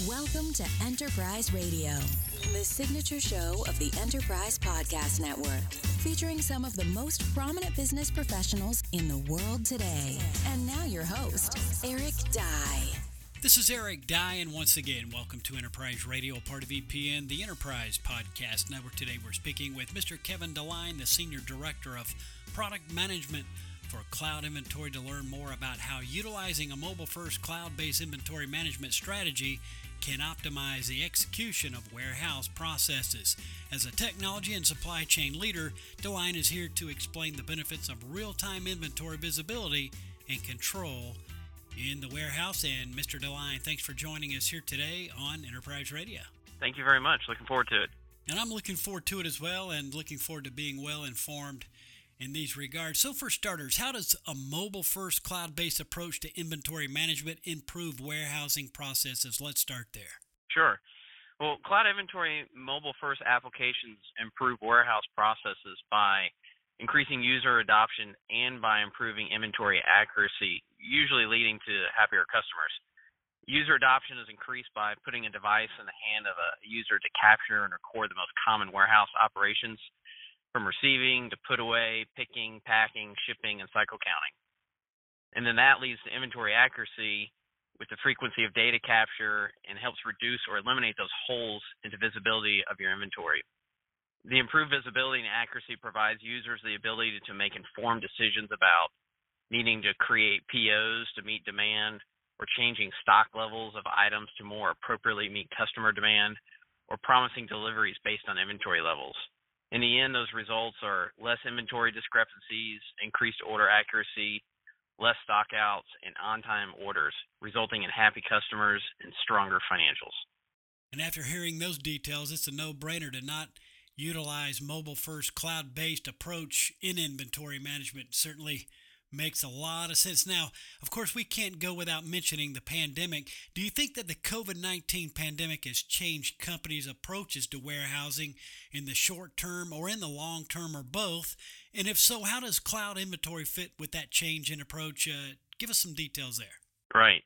Welcome to Enterprise Radio, the signature show of the Enterprise Podcast Network, featuring some of the most prominent business professionals in the world today. And now your host, Eric Dye. This is Eric Dye, and once again, welcome to Enterprise Radio, part of EPN, the Enterprise Podcast Network. Today we're speaking with Mr. Kevin DeLine, the Senior Director of Product Management for Cloud Inventory, to learn more about how utilizing a mobile-first cloud-based inventory management strategy can optimize the execution of warehouse processes. As a technology and supply chain leader, DeLine is here to explain the benefits of real-time inventory visibility and control in the warehouse. And Mr. DeLine, thanks for joining us here today on Enterprise Radio. Thank you very much. Looking forward to it. And I'm looking forward to it as well, and looking forward to being well informed in these regards. So for starters, how does a mobile-first cloud-based approach to inventory management improve warehousing processes? Let's start there. Sure. Well, cloud inventory mobile-first applications improve warehouse processes by increasing user adoption and by improving inventory accuracy, usually leading to happier customers. User adoption is increased by putting a device in the hand of a user to capture and record the most common warehouse operations, from receiving to put away, picking, packing, shipping, and cycle counting. And then that leads to inventory accuracy with the frequency of data capture and helps reduce or eliminate those holes into visibility of your inventory. The improved visibility and accuracy provides users the ability to make informed decisions about needing to create POs to meet demand, or changing stock levels of items to more appropriately meet customer demand, or promising deliveries based on inventory levels. In the end, those results are less inventory discrepancies, increased order accuracy, less stockouts, and on-time orders, resulting in happy customers and stronger financials. And after hearing those details, it's a no-brainer to not utilize mobile-first cloud-based approach in inventory management. Certainly makes a lot of sense. Now, of course, we can't go without mentioning the pandemic. Do you think that the COVID-19 pandemic has changed companies' approaches to warehousing in the short term or in the long term, or both? And if so, how does cloud inventory fit with that change in approach? Give us some details there. Right.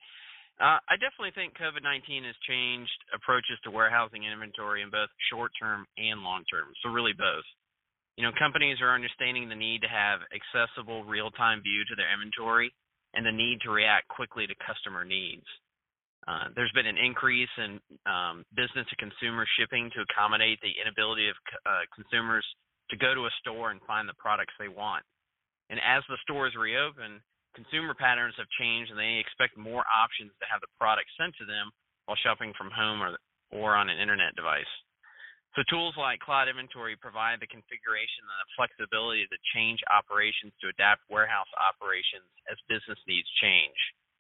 I definitely think COVID-19 has changed approaches to warehousing and inventory in both short term and long term, so really both. Companies are understanding the need to have accessible real-time view to their inventory and the need to react quickly to customer needs. There's been an increase in business-to-consumer shipping to accommodate the inability of consumers to go to a store and find the products they want. And as the stores reopen, consumer patterns have changed, and they expect more options to have the product sent to them while shopping from home or on an internet device. So tools like Cloud Inventory provide the configuration and the flexibility to change operations to adapt warehouse operations as business needs change.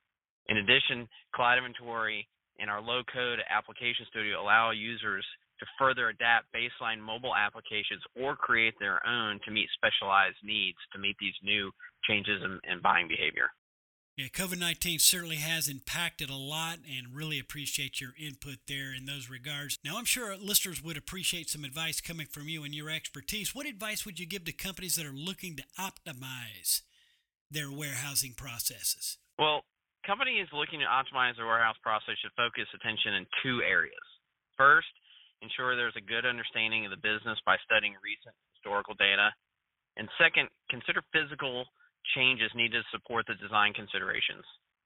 In addition, Cloud Inventory and our low-code application studio allow users to further adapt baseline mobile applications or create their own to meet specialized needs to meet these new changes in buying behavior. Yeah, COVID-19 certainly has impacted a lot, and really appreciate your input there in those regards. Now, I'm sure our listeners would appreciate some advice coming from you and your expertise. What advice would you give to companies that are looking to optimize their warehousing processes? Well, companies looking to optimize their warehouse process should focus attention in two areas. First, ensure there's a good understanding of the business by studying recent historical data. And second, consider physical changes needed to support the design considerations.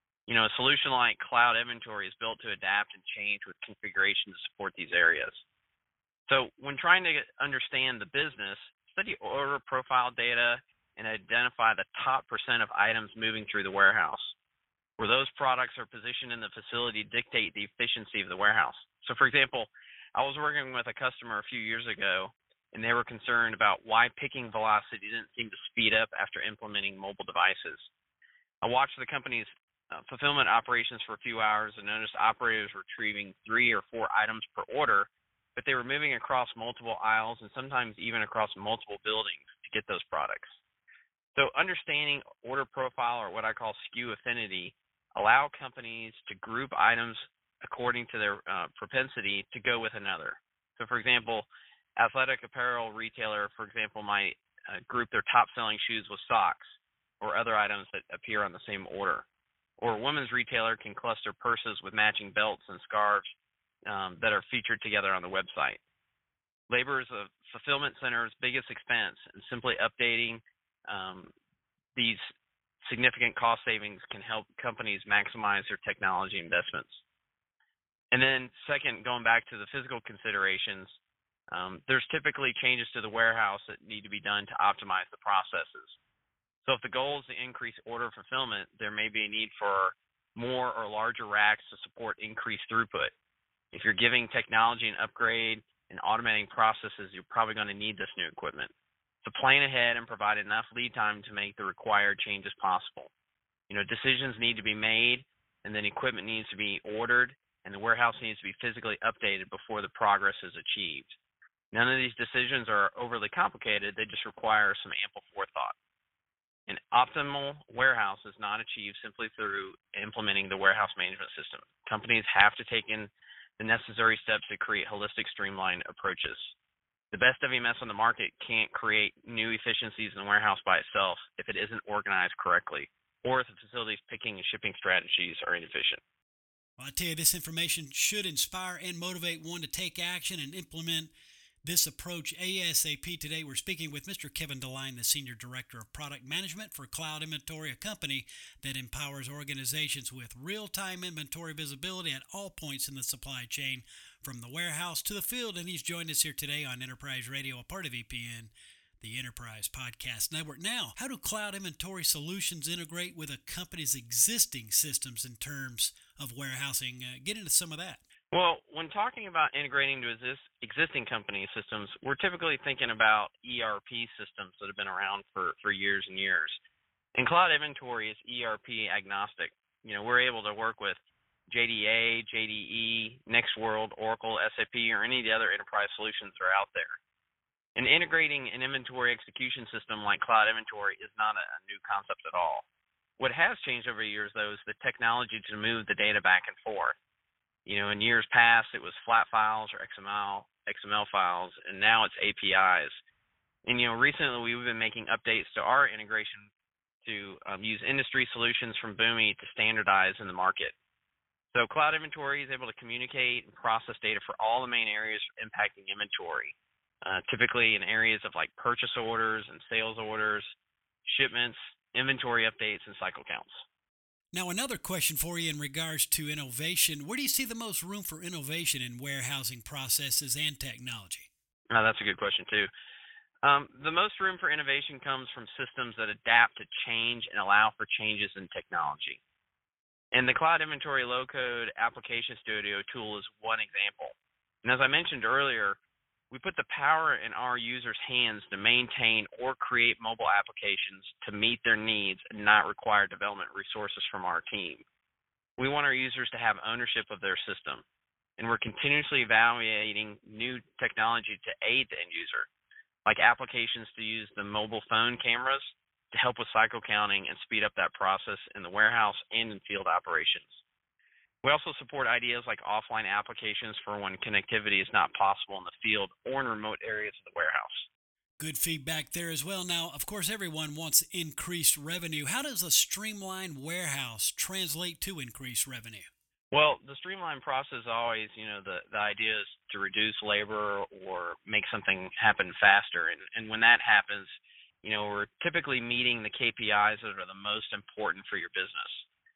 A solution like Cloud Inventory is built to adapt and change with configuration to support these areas. So when trying to understand the business, study order profile data and identify the top % of items moving through the warehouse. Where those products are positioned in the facility dictate the efficiency of the warehouse. So for example, I was working with a customer a few years ago, and they were concerned about why picking velocity didn't seem to speed up after implementing mobile devices. I watched the company's fulfillment operations for a few hours and noticed operators retrieving 3 or 4 items per order, but they were moving across multiple aisles and sometimes even across multiple buildings to get those products. So understanding order profile, or what I call SKU affinity, allow companies to group items according to their propensity to go with another. So for example, athletic apparel retailer, for example, might group their top-selling shoes with socks or other items that appear on the same order. Or a women's retailer can cluster purses with matching belts and scarves that are featured together on the website. Labor is a fulfillment center's biggest expense, and simply updating these significant cost savings can help companies maximize their technology investments. And then second, going back to the physical considerations, there's typically changes to the warehouse that need to be done to optimize the processes. So if the goal is to increase order fulfillment, there may be a need for more or larger racks to support increased throughput. If you're giving technology an upgrade and automating processes, you're probably going to need this new equipment. So plan ahead and provide enough lead time to make the required changes possible. Decisions need to be made, and then equipment needs to be ordered, and the warehouse needs to be physically updated before the progress is achieved. None of these decisions are overly complicated. They just require some ample forethought. An optimal warehouse is not achieved simply through implementing the warehouse management system. Companies have to take in the necessary steps to create holistic, streamlined approaches. The best WMS on the market can't create new efficiencies in the warehouse by itself if it isn't organized correctly, or if the facility's picking and shipping strategies are inefficient. Well, I tell you, this information should inspire and motivate one to take action and implement this approach ASAP. Today, we're speaking with Mr. Kevin DeLine, the Senior Director of Product Management for Cloud Inventory, a company that empowers organizations with real-time inventory visibility at all points in the supply chain, from the warehouse to the field. And he's joined us here today on Enterprise Radio, a part of EPN, the Enterprise Podcast Network. Now, how do cloud inventory solutions integrate with a company's existing systems in terms of warehousing? Get into some of that. Well, when talking about integrating to existing company systems, we're typically thinking about ERP systems that have been around for years and years. And Cloud Inventory is ERP agnostic. We're able to work with JDA, JDE, NextWorld, Oracle, SAP, or any of the other enterprise solutions that are out there. And integrating an inventory execution system like Cloud Inventory is not a new concept at all. What has changed over the years, though, is the technology to move the data back and forth. In years past, it was flat files or XML files, and now it's APIs. And, recently we've been making updates to our integration to use industry solutions from Boomi to standardize in the market. So Cloud Inventory is able to communicate and process data for all the main areas impacting inventory, typically in areas of like purchase orders and sales orders, shipments, inventory updates, and cycle counts. Now, another question for you in regards to innovation. Where do you see the most room for innovation in warehousing processes and technology? That's a good question, too. The most room for innovation comes from systems that adapt to change and allow for changes in technology. And the Cloud Inventory Low-Code Application Studio tool is one example. And as I mentioned earlier, we put the power in our users' hands to maintain or create mobile applications to meet their needs and not require development resources from our team. We want our users to have ownership of their system, and we're continuously evaluating new technology to aid the end user, like applications to use the mobile phone cameras to help with cycle counting and speed up that process in the warehouse and in field operations. We also support ideas like offline applications for when connectivity is not possible in the field or in remote areas of the warehouse. Good feedback there as well. Now, of course, everyone wants increased revenue. How does a streamlined warehouse translate to increased revenue? Well, the streamlined process is always, the idea is to reduce labor or make something happen faster. And when that happens, we're typically meeting the KPIs that are the most important for your business.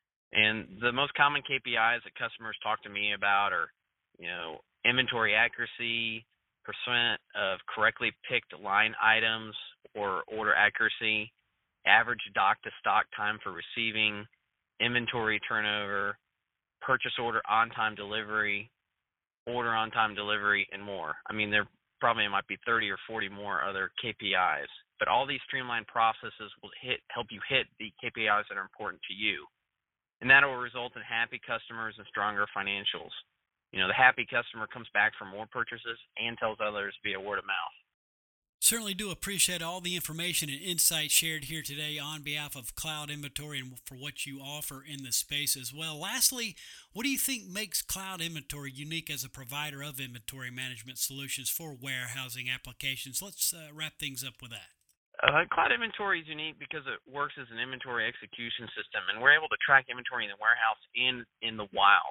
And the most common KPIs that customers talk to me about are, inventory accuracy, percent of correctly picked line items or order accuracy, average dock-to-stock time for receiving, inventory turnover, purchase order on-time delivery, order on-time delivery, and more. There probably might be 30 or 40 more other KPIs. But all these streamlined processes will help you hit the KPIs that are important to you. And that will result in happy customers and stronger financials. The happy customer comes back for more purchases and tells others via word of mouth. Certainly do appreciate all the information and insight shared here today on behalf of Cloud Inventory and for what you offer in the space as well. Lastly, what do you think makes Cloud Inventory unique as a provider of inventory management solutions for warehousing applications? Let's wrap things up with that. Cloud Inventory is unique because it works as an inventory execution system, and we're able to track inventory in the warehouse and in the wild.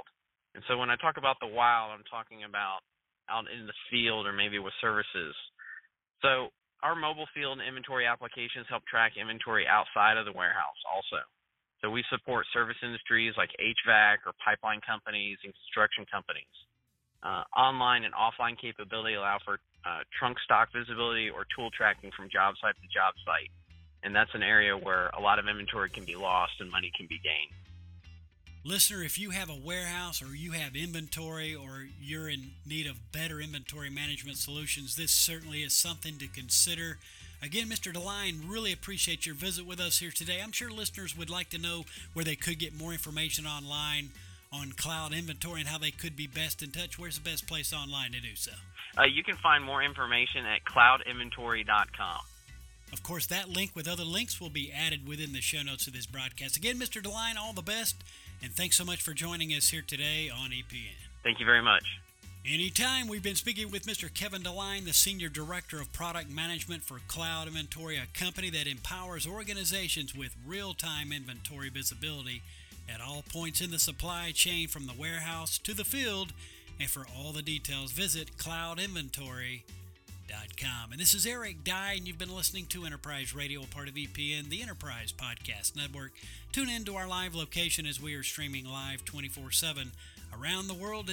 And so when I talk about the wild, I'm talking about out in the field or maybe with services. So our mobile field and inventory applications help track inventory outside of the warehouse also. So we support service industries like HVAC or pipeline companies and construction companies. Online and offline capability allow for trunk stock visibility or tool tracking from job site to job site. And that's an area where a lot of inventory can be lost and money can be gained. Listener, if you have a warehouse or you have inventory or you're in need of better inventory management solutions, this certainly is something to consider. Again, Mr. DeLine, really appreciate your visit with us here today. I'm sure listeners would like to know where they could get more information online on cloud inventory and how they could be best in touch. Where's the best place online to do so? You can find more information at cloudinventory.com. Of course, that link with other links will be added within the show notes of this broadcast. Again, Mr. DeLine, all the best, and thanks so much for joining us here today on EPN. Thank you very much. Anytime. We've been speaking with Mr. Kevin DeLine, the Senior Director of Product Management for Cloud Inventory, a company that empowers organizations with real-time inventory visibility at all points in the supply chain from the warehouse to the field. And for all the details, visit cloudinventory.com. And this is Eric Dye, and you've been listening to Enterprise Radio, part of EPN, the Enterprise Podcast Network. Tune in to our live location as we are streaming live 24/7 around the world at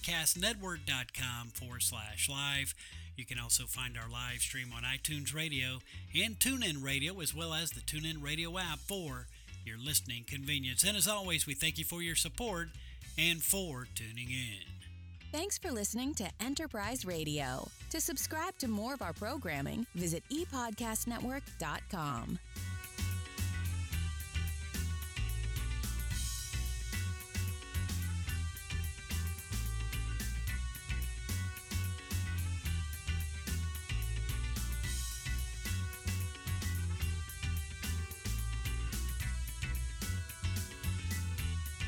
epodcastnetwork.com/live. You can also find our live stream on iTunes Radio and TuneIn Radio, as well as the TuneIn Radio app for your listening convenience. And as always, we thank you for your support and for tuning in. Thanks for listening to Enterprise Radio. To subscribe to more of our programming, visit epodcastnetwork.com.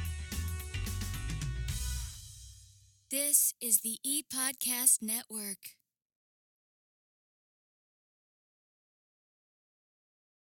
This is the ePodcast Network.